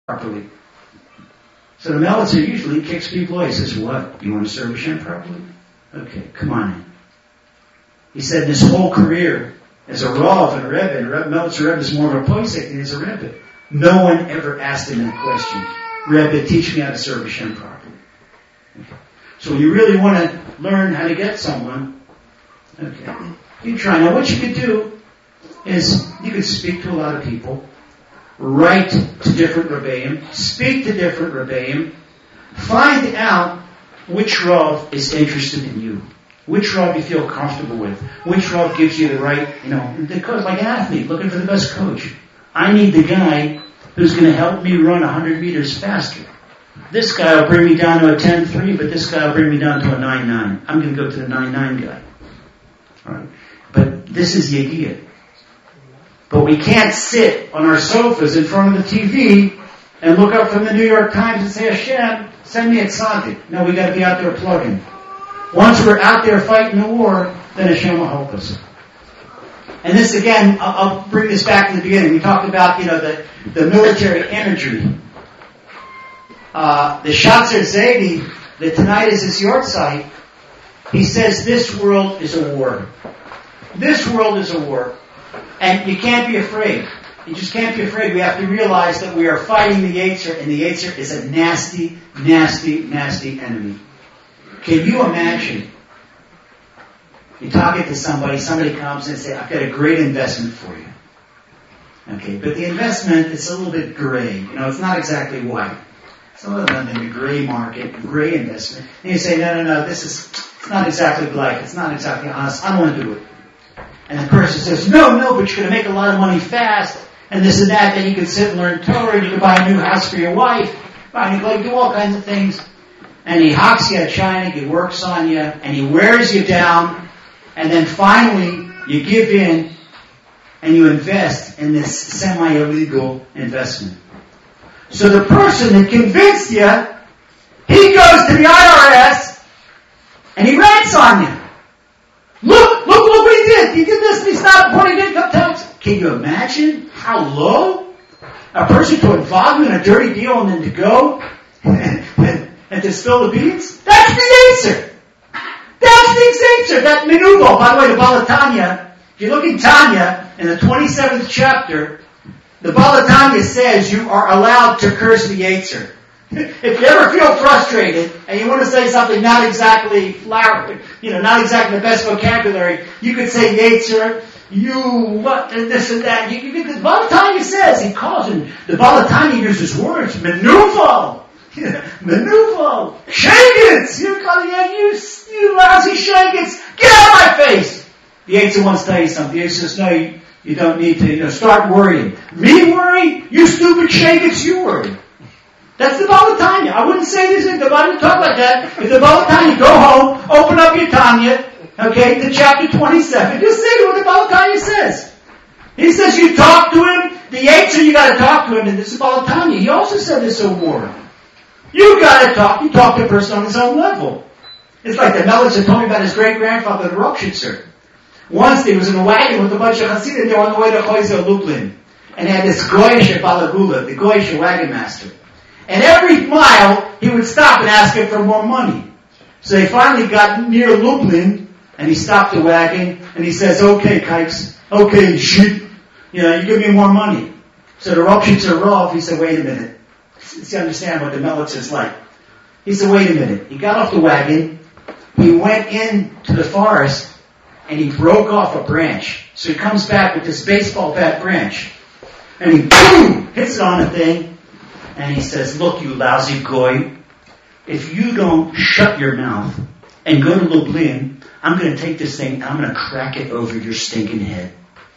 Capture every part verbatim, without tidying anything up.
properly. So the Melitzer usually kicks people away. He says, what? You want to serve Hashem properly? Okay, come on in. He said this whole career as a Rav and a Rebbe, and Rebbe Melitzer Rebbe is more of a posek than he is a Rebbe. No one ever asked him that question. Rebbe, teach me how to serve Hashem properly. Okay. So when you really want to learn how to get someone, okay, you try. Now what you could do is you could speak to a lot of people, write to different Rebbeim, speak to different Rebbeim, find out which Rav is interested in you, which Rav you feel comfortable with, which Rav gives you the right, you know, because like an athlete looking for the best coach. I need the guy who's going to help me run one hundred meters faster. This guy will bring me down to a ten three, but this guy will bring me down to a nine nine. I'm going to go to the nine nine guy. All right? But this is the idea. But we can't sit on our sofas in front of the T V and look up from the New York Times and say, Hashem, send me a tzaddik. No, we got to be out there plugging. Once we're out there fighting the war, then Hashem will help us. And this again, I'll, I'll bring this back to the beginning. We talked about, you know, the, the military imagery. Uh, the Shatzer Zaidi, the Tinnitus is your site. He says this world is a war. This world is a war. And you can't be afraid. You just can't be afraid. We have to realize that we are fighting the Yetzer, and the Yetzer is a nasty, nasty, nasty enemy. Can you imagine? You're talking to somebody, somebody comes and says, I've got a great investment for you. Okay, but the investment is a little bit gray. You know, it's not exactly white. It's a little bit in the gray market, gray investment. And you say, no, no, no, this is, it's not exactly black. It's not exactly honest. I don't want to do it. And the person says, no, no, but you're going to make a lot of money fast, and this and that, then you can sit and learn Torah, and you can buy a new house for your wife, and you can do all kinds of things. And he hawks you at China, he works on you, and he wears you down, and then finally you give in, and you invest in this semi-illegal investment. So the person that convinced you, he goes to the I R S, and he rants on you. Look, look what we did. He did this and he stopped reporting income tax. Can you imagine how low? A person to involve you in a dirty deal and then to go and, and, and to spill the beans? That's the Yetzer. That's the Yetzer. That Menuvo. By the way, the Balatanya, if you look in Tanya, in the twenty-seventh chapter, the Balatanya says you are allowed to curse the Yetzer. If you ever feel frustrated and you want to say something not exactly flowery, you know, not exactly the best vocabulary, you could say Yetzer, you, what, and this and that. You, you, the Balatanya says, he calls him, the Balatanya uses words, Menuvo, Menuvo, Shagets, you call it, yeah, you, you lousy Shagets, get out of my face. The Yetzer wants to tell you something. The Yetzer says, no, you, you don't need to, you know, start worrying. Me worry? You stupid Shagets, you worry. That's the Balatanya. I wouldn't say this if the Bible talk like that. If the Balatanya, go home, open up your Tanya, okay, to chapter twenty-seven. Just say what the Balatanya says. He says you talk to him, the Yetzer, you gotta talk to him, and this is Balatanya. He also said this a war. You gotta talk, you talk to a person on his own level. It's like the Melitzer told me about his great-grandfather, the Ropshitzer. Once he was in a wagon with a bunch of Hasidim, they were on the way to Choizer Lublin. And they had this Goyish Balagula, the Goyish wagon master. And every mile, he would stop and ask him for more money. So they finally got near Lublin, and he stopped the wagon, and he says, okay, kikes, okay, shit, you know, you give me more money. So the Ropshitzer Rav, he said, wait a minute. Let's understand what the Melitzer's like. He said, wait a minute. He got off the wagon, he went into the forest, and he broke off a branch. So he comes back with this baseball bat branch, and he, boom, hits it on the thing, and he says, look, you lousy goy, if you don't shut your mouth and go to Lublin, I'm going to take this thing and I'm going to crack it over your stinking head.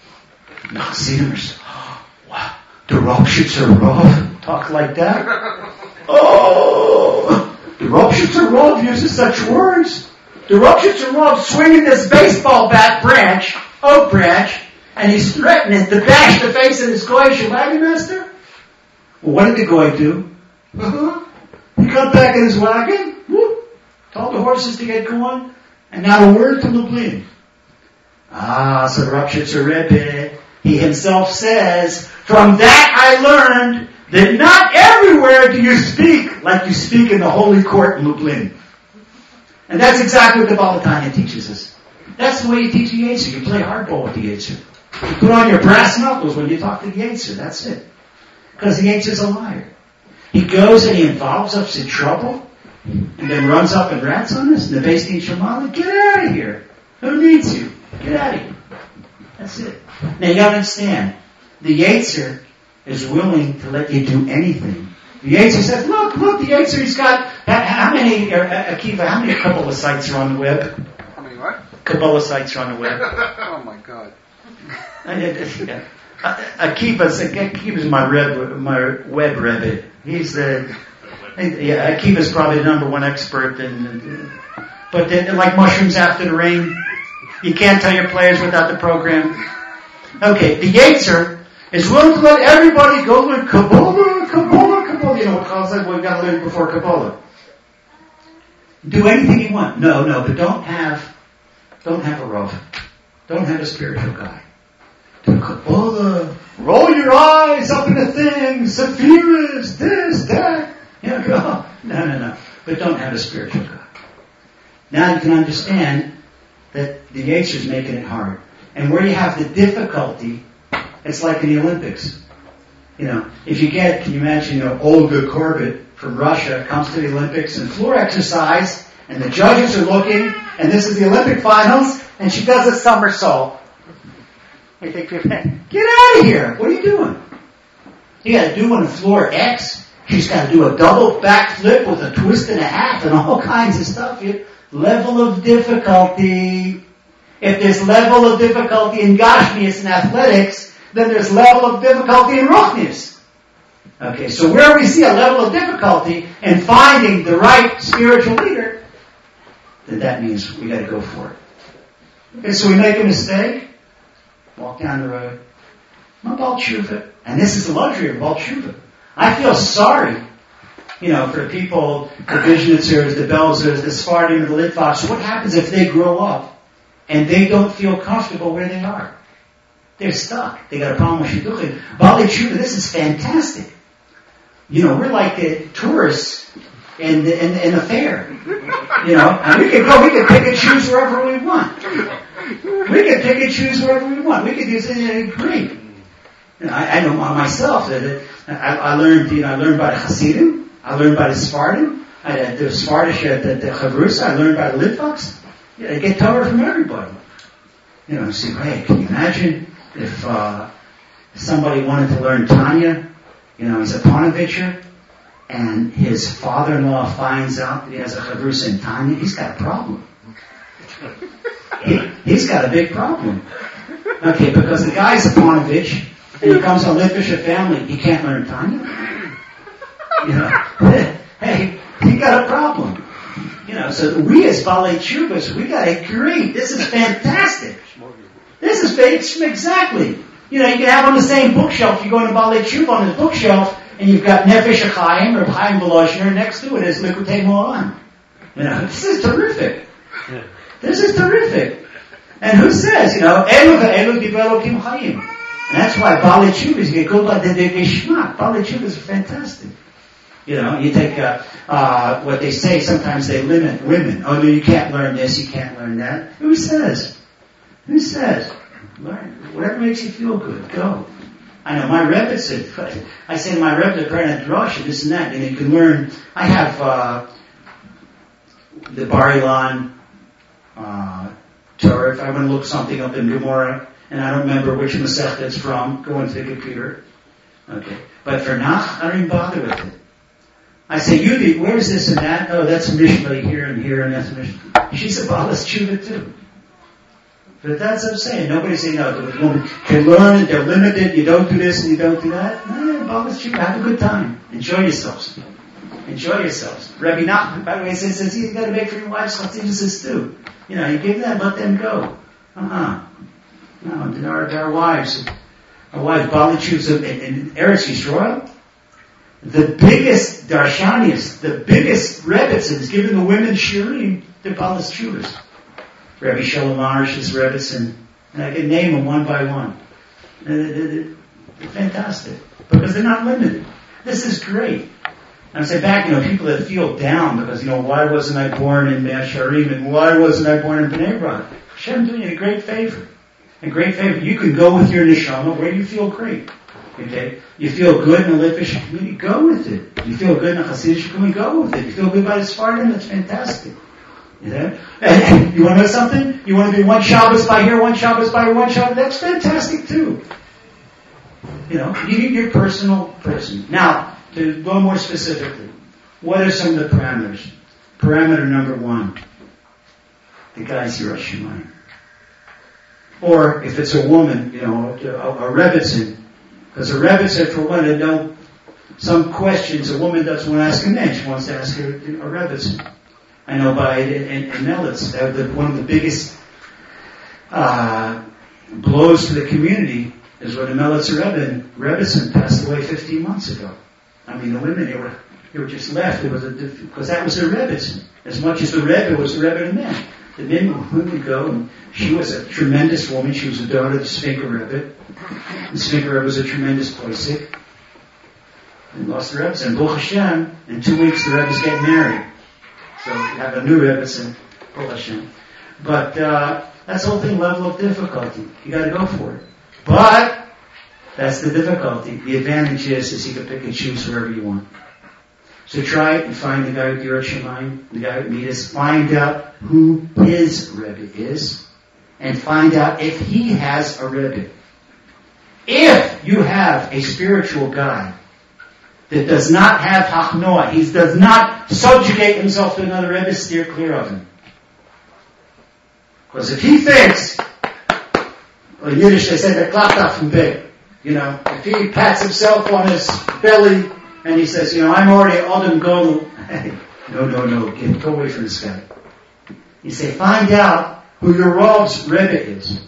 The Hasidim are saying, oh, wow, the Ropshitzer Rav talk like that? Oh, the Ropshitzer Rav uses such words. The Ropshitzer Rav swinging this baseball bat branch, oak branch, and he's threatening to bash the face of his goyish wagon master? Well, what did the goy do? Uh-huh. He got back in his wagon, whoop, told the horses to get going, and not a word to Lublin. Ah, so the Ropshitzer Rebbe, he himself says, from that I learned that not every Nowhere do you speak like you speak in the holy court in Lublin. And that's exactly what the Baal HaTanya teaches us. That's the way you teach the Yetzer. You play hardball with the Yetzer. You put on your brass knuckles when you talk to the Yetzer. That's it. Because the Yetzer's a liar. He goes and he involves us in trouble, and then runs up and rats on us, and the Beis Din Shemala, get out of here. Who needs you? Get out of here. That's it. Now you gotta understand, the Yetzer is willing to let you do anything. The Yetzer says, look, look, the Yetzer, he's got, how many, uh, Akiva, how many Kabbalah sites are on the web? How many what? Kabbalah sites are on the web. Oh my God. yeah. Akiva's, Akiva's my, Reb, my web Rebbe. He's the, yeah, Akiva's probably the number one expert in, but they're like mushrooms after the rain. You can't tell your players without the program. Okay, the Yetzer is willing to let everybody go learn Kabbalah, Kabbalah, Kabbalah. You know what Chal said? Well, we got to learn before Kabbalah. Do anything you want. No, no, but don't have, don't have a Rav. Don't have a spiritual guy. Do Kabbalah. Roll your eyes up into things. Sephiras, this, that. You know, go. No, no, no. But don't have a spiritual guy. Now you can understand that the Yetzer is making it hard. And where you have the difficulty, it's like in the Olympics. You know, if you get, can you imagine, you know, Olga Korbut from Russia comes to the Olympics and floor exercise, and the judges are looking, and this is the Olympic finals, and she does a somersault. You think, get out of here! What are you doing? You got to do on the floor X. She's got to do a double backflip with a twist and a half and all kinds of stuff. You, level of difficulty. If there's level of difficulty in Gashmias and athletics, then there's level of difficulty in Ruchnias. Okay, so where we see a level of difficulty in finding the right spiritual leader, then that means we got to go for it. Okay, so we make a mistake, walk down the road. I'm a Baal Tshuva, and this is the luxury of Baal Tshuva. I feel sorry, you know, for people, the Vizhnitzers, the Belzers, the Sfardim, the Litvaks. What happens if they grow up and they don't feel comfortable where they are? They're stuck. They got a problem with Shidduchim. Baal Tshuva, this is fantastic. You know, we're like the tourists in the, in, in the fair. You know, and we can go, we can pick and choose wherever we want. We can pick and choose wherever we want. We can do something great. You know, I, I know myself that I, I learned, you know, I learned by the Hasidim. I learned by the Sfardim. I the Sfardish, the, the Chavrusa. I learned by the Litvaks. Yeah, they get Torah from everybody. You know, see, hey, can you imagine if uh, somebody wanted to learn Tanya? You know, he's a Panovitcher, and his father-in-law finds out that he has a Chavrusa in Tanya. He's got a problem. He, he's got a big problem. Okay, because the guy's a Panovitch, and he comes from a Litvisha family, he can't learn Tanya. You know, hey, he got a problem. You know, so we as Balei Tshuvas, we got to agree. This is fantastic. This is exactly. You know, you can have on the same bookshelf. You go into Balei Tshuva on his bookshelf, and you've got Nefesh HaChaim or Chaim Volozhiner next to it is Likutei Moharan. You know, this is terrific. This is terrific. And who says, you know, Elu ve'elu divrei Elokim Chaim. And that's why Balei Tshuva is good by the Geshmak. Balei Tshuva is fantastic. You know, you take uh, uh, what they say. Sometimes they limit women. Oh, no, you can't learn this. You can't learn that. Who says? Who says? Learn whatever makes you feel good. Go. I know my Rebbe said. I say to my Rebbe, "The Pernat Rosh, this and that," and you can learn. I have uh, the Bar Ilan uh, Torah. If I want to look something up in Gemara, and I don't remember which Masechta it's from, go into the computer. Okay, but for Nach, I don't even bother with it. I say, Yudi, where's this and that? Oh, that's Mishnah here and here, and that's Mishnah. She's a Baal Tshuva too. But that's what I'm saying. Nobody's saying, no, the woman can learn, they're limited, you don't do this and you don't do that. No, Baal Tshuva, have a good time. Enjoy yourselves. Enjoy yourselves. Rabbi Nachman, by the way, says, says you got to make for your wives chassidus too. You know, you give them, let them go. Uh-uh. No, our, our wives, our wives, Baal Tshuva in, in Eretz Yisrael, the biggest darshanis, the biggest rebbitzins giving the women shirim, they're Baal Tshuvas. Rabbi Shalom Arish's rebbitzin, and I can name them one by one. They're, they're, they're fantastic because they're not limited. This is great. And I say back, you know, people that feel down because, you know, why wasn't I born in Mea Shearim and why wasn't I born in Bnei Brak? Hashem doing you a great favor. A great favor. You can go with your neshama where you feel great. Okay? You feel good in a Litvish community, go with it. You feel good in a Hasidic community, go with it. You feel good by the Spartan, that's fantastic. You know? And, and you want to know something? You want to be one Shabbos by here, one Shabbos by here, one Shabbos, that's fantastic too. You know, you need your personal person. Now, to go more specifically, what are some of the parameters? Parameter number one, the guy's Yiras Shamayim. Or if it's a woman, you know, a, a Rebbitzin, because a Rebbitzin, for one, they know some questions a woman doesn't want to ask a man, she wants to ask her a Rebbitzin. I know by in, in Melitz, the, one of the biggest uh, blows to the community is when the Melitzer Rebbe, Rebbitzin passed away fifteen months ago. I mean, the women, they were, they were just left. It was a, because that was their Rebbitzin. As much as the Rebbe was the Rebbe of the men. The men would go, and she was a tremendous woman. She was the daughter of the Sfinker Rebbe. The Sfinker Rebbe was a tremendous posek. And lost the Rebbe. And Baruch Hashem, in two weeks the Rebbe's getting married. So you have a new Rebbe, Baruch Hashem. But uh, that's the whole thing, level of difficulty. You got to go for it. But that's the difficulty. The advantage is, is you can pick and choose wherever you want. So try it and find the guy with Yiras Shamayim, the guy with Midas. Find out who his Rebbe is, and find out if he has a Rebbe. If you have a spiritual guy that does not have Hachnoah, he does not subjugate himself to another Rebbe, steer clear of him. Because if he thinks, or in Yiddish they say, the klapta from big. You know, if he pats himself on his belly and he says, you know, I'm already Adam Godel. no, no, no, get, go away from this guy. You say, find out who your Rav's Rebbe is.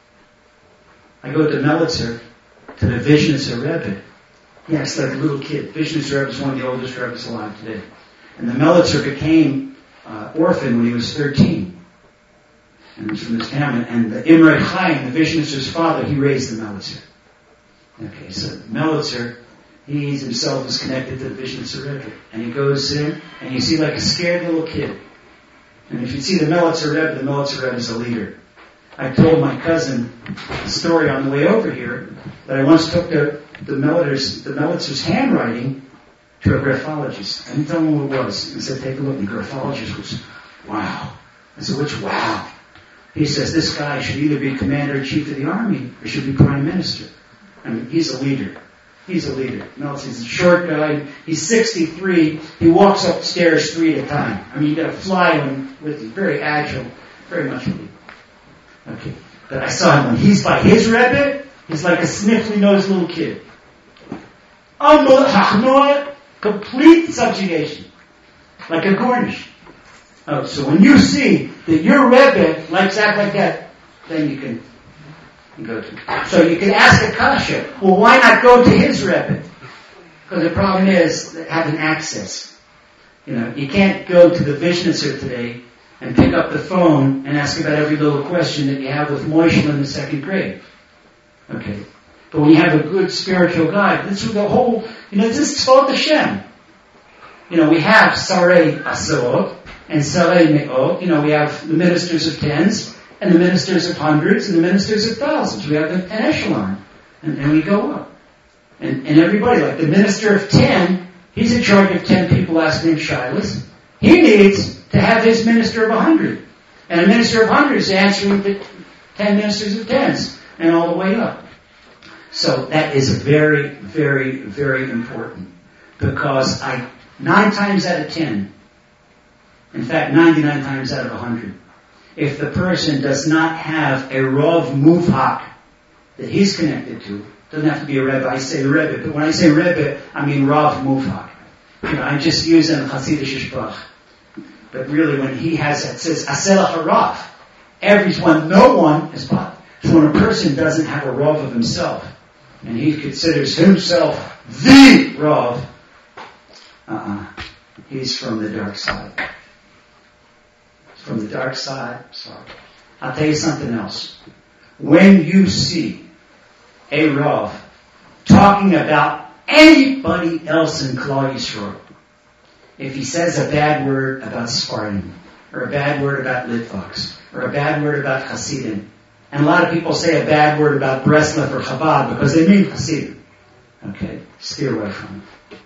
I go to Melitzer, to the Vishnitzer Rebbe. He acts like a little kid. Vishnitzer Rebbe is one of the oldest Rebbes alive today. And the Melitzer became uh, orphan when he was thirteen. And he's from this family. And the Imre Chaim, the Vishnitzer's father, he raised the Melitzer. Okay, so Melitzer, he himself is connected to the Vishnitzer Rebbe. And he goes in, and you see like a scared little kid. And if you see the Melitzer Rebbe, the Melitzer Rebbe is a leader. I told my cousin a story on the way over here that I once took the, the Melitzer's, the Melitzer's handwriting to a graphologist. I didn't tell him what it was. He said, take a look. And the graphologist was, wow. I said, which wow? He says, this guy should either be commander-in-chief of the army or should be prime minister. I mean, he's a leader. He's a leader. No, he's a short guy. He's sixty-three. He walks up stairs three at a time. I mean, you got to fly him with him. Very agile. Very much a leader. Okay. But I saw him when he's by his Rebbe, he's like a sniffly-nosed little kid. Unbelievable. Complete subjugation. Like a Gornish. Oh, so when you see that your Rebbe likes to act like that, then you can go to. So you can ask a kasha, well, why not go to his Rebbe? Because the problem is having access. You know, you can't go to the Vishnitzer today and pick up the phone and ask about every little question that you have with Moshe in the second grade. Okay. But when you have a good spiritual guide, this is the whole, you know, this is Tzvot Hashem. You know, we have Sarei Asot and Sarei Me'ot. You know, we have the ministers of tens and the ministers of hundreds and the ministers of thousands. We have an echelon. And, and we go up. And, and everybody, like the minister of ten, he's in charge of ten people asking him shilas. He needs to have his minister of a hundred. And a minister of hundreds answering the ten ministers of tens. And all the way up. So that is very, very, very important. Because I, nine times out of ten, in fact, ninety-nine times out of a hundred, if the person does not have a Rav Muvhak that he's connected to, doesn't have to be a Rebbe, I say Rebbe, but when I say Rebbe, I mean Rav Muvhak. You know, I just use it in Hasidic Shprach. But really when he has it, it says, Aselach HaRav. Everyone, no one is bought. So when a person doesn't have a Rav of himself, and he considers himself the Rav, uh-uh, he's from the dark side. From the dark side, sorry. I'll tell you something else. When you see a Rav talking about anybody else in Klal Yisrael, if he says a bad word about Spartan, or a bad word about Litvaks, or a bad word about Hasidim. And a lot of people say a bad word about Breslov or Chabad because they mean Hasidim. Okay, steer away from it.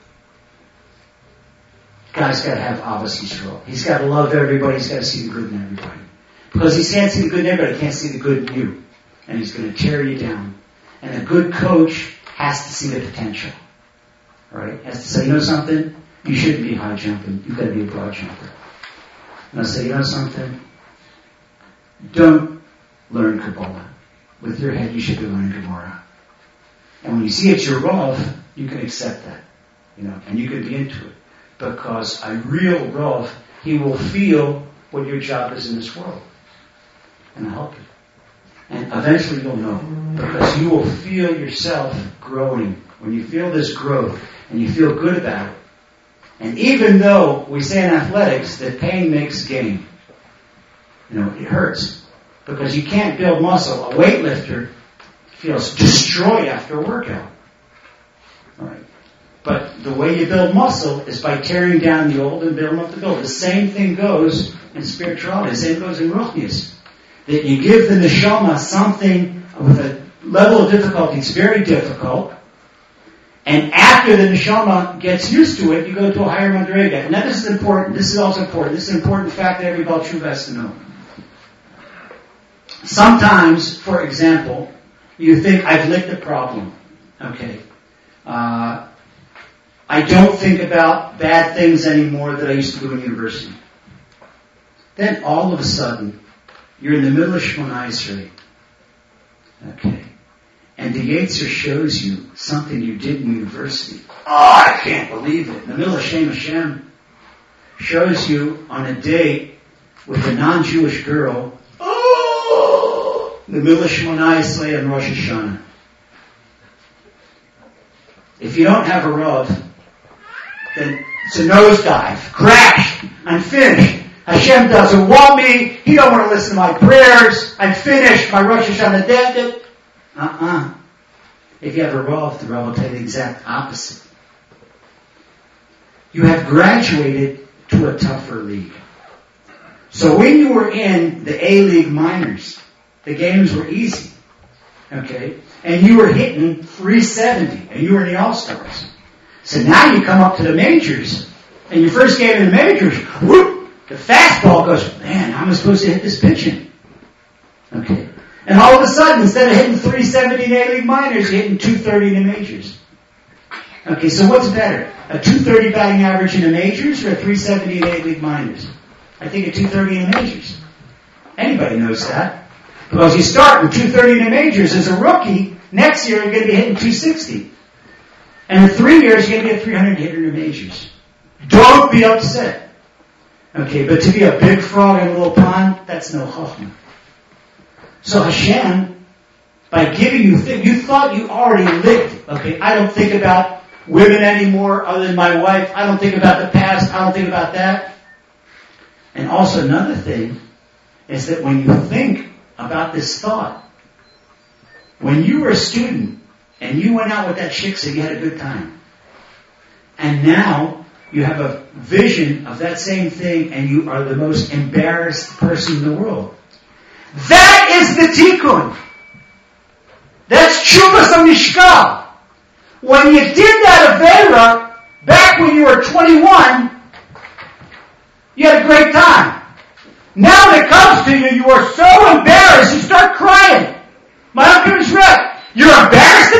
Guy's got to have Ahavas Yisrael. He's got to love everybody. He's got to see the good in everybody. Because he can't see the good in everybody, he can't see the good in you. And he's going to tear you down. And a good coach has to see the potential. Right? Has to say, you know something? You shouldn't be high jumping. You've got to be a broad jumper. And I'll say, you know something? Don't learn Kabbalah. With your head, you should be learning Gemara. And when you see it's your Rav, you can accept that. You know, and you can be into it. Because a real Rav, he will feel what your job is in this world. And I'll help you. And eventually you'll know. Because you will feel yourself growing. When you feel this growth, and you feel good about it. And even though we say in athletics that pain makes gain, you know, it hurts. Because you can't build muscle. A weightlifter feels destroyed after a workout. All right. But the way you build muscle is by tearing down the old and building up the build. The same thing goes in spirituality. The same goes in Ruchnius. That you give the neshama something with a level of difficulty. It's very difficult. And after the neshama gets used to it, you go to a higher madrega. And now this is important. This is also important. This is an important fact that every Baal Tshuva has to know. Sometimes, for example, you think, I've licked the problem. Okay. Uh, I don't think about bad things anymore that I used to do in university. Then all of a sudden, you're in the middle of Shemona Esrei. Okay. And the Yetzer shows you something you did in university. Oh, I can't believe it. In the middle of Shem Hashem, shows you on a date with a non-Jewish girl. Oh, in the middle of Shemona Esrei and Rosh Hashanah. If you don't have a Rav, then it's a nosedive. Crash. I'm finished. Hashem doesn't want me. He don't want to listen to my prayers. I'm finished. My Rosh Hashanah dead. Uh-uh. If you have a Rav, the Rav will tell you the exact opposite. You have graduated to a tougher league. So when you were in the A-League minors, the games were easy. Okay? And you were hitting three seventy, and you were in the All-Stars. So now you come up to the majors, and your first game in the majors, whoop, the fastball goes, man, how am I supposed to hit this pitching? Okay. And all of a sudden, instead of hitting three seventy in A-League minors, you're hitting two thirty in the majors. Okay, so what's better? A two thirty batting average in the majors or a three seventy in A-League minors? I think a two thirty in the majors. Anybody knows that. Because you start with two thirty in the majors as a rookie, next year you're going to be hitting two sixty. And in three years you're going to be a three hundred hitter in the majors. Don't be upset. Okay, but to be a big frog in a little pond, that's no chokhmah. So Hashem, by giving you things, you thought you already lived. Okay, I don't think about women anymore other than my wife. I don't think about the past. I don't think about that. And also another thing is that when you think about this thought, when you were a student and you went out with that chick so you had a good time, and now you have a vision of that same thing and you are the most embarrassed person in the world. That is the tikkun. That's Tshuvas HaMishkal. When you did that Avera, back when you were twenty-one, you had a great time. Now when it comes to you, you are so embarrassed, you start crying. My uncle is right. You're embarrassed